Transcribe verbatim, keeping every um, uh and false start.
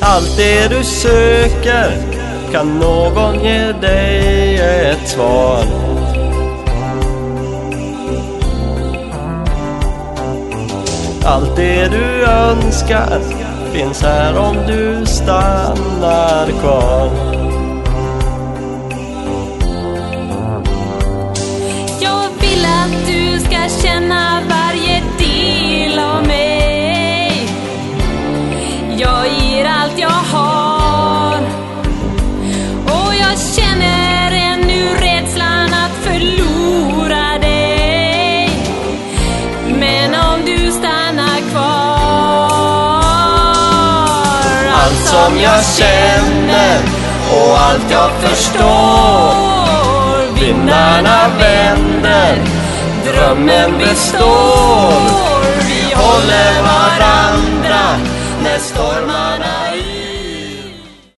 allt det du söker, kan någon ge dig ett svar. Allt det du önskar finns här om du stannar kvar. Jag vill att du ska känna varje del av mig. Jag ger allt jag har, och jag känner ännu rädslan att förlora dig. Men om du stannar kvar, allt som jag känner och allt jag förstår, vindarna vänder, drömmen består. Vi håller varandra när stormarna